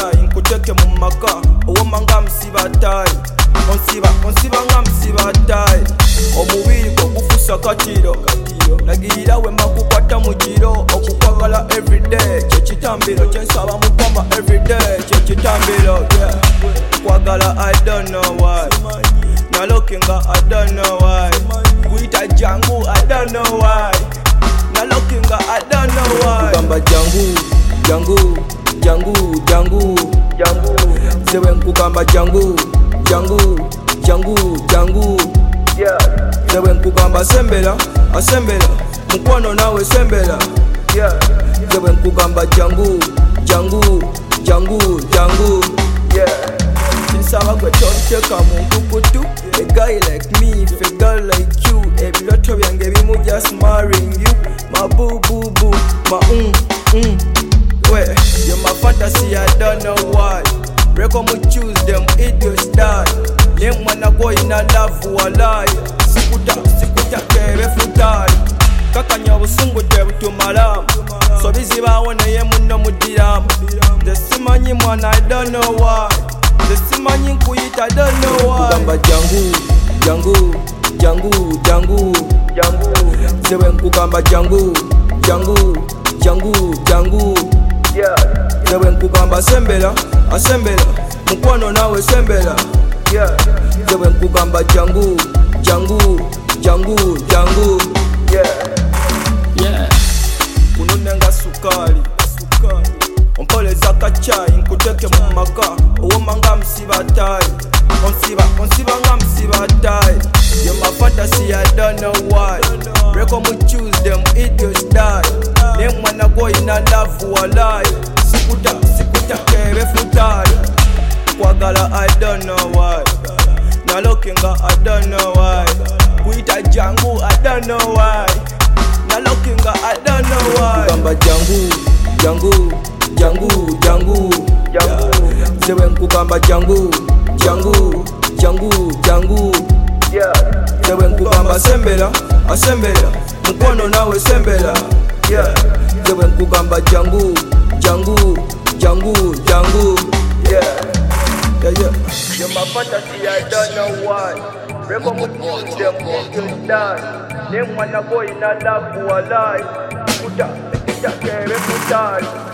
chai nkuteke mu maka owoma nga musibatai onsiba nga musibatai omubiri gwo gufusa katiro nagirira wema kukwata mu giro okukwagala everyday kyekitambiro kyensaba mukama everyday kyekitambiro kwagala I don't know why nalokinga I don't know why kuita jangu I don't know why nalokinga I don't know why kugamba jangu sewe nkugamba jangu sewe nkugamba asembera mukwano nawe sembera sewe nkugamba jangu Sinsaba gwe tonteka mu nkukutu a guy like me, if a girl like you ebiroto byange bimu just marrying you my boo my Wait, you're my fantasy, I don't know why. Break on me choose them idiots die. Them wanna go in a love for a lie. Sikuta kere futari. Kakanya busungu tebu tumaram. So busy ba wana ye muno mudiram. The simanyi mwana I don't know why. The simanyi nkuyita I don't know why. Kugamba jangu. Sewe nkugamba jangu. Sewe nkugamba asembera mukwano nawe sembera sewe nkugamba jangu kunonenga sukali ompoleza kachai nkuteke mu maka owoma nga musibatai onsiba nga musibatai you're my fantasy I don't know why break on me choose them idiots die them wanna go in a love for a lie sikuta kere futari kwagala I don't know why nalokinga I don't know why kuita jangu I don't know why nalokinga I don't know why kugamba jangu sewe nkugamba jangu sewe nkugamba asembera mukwano nawe sembera sewe nkugamba jangu You're my fantasy, I don't know why. Break up with them, you die. Them wanna go in a love for a lie. Kuta kere futari.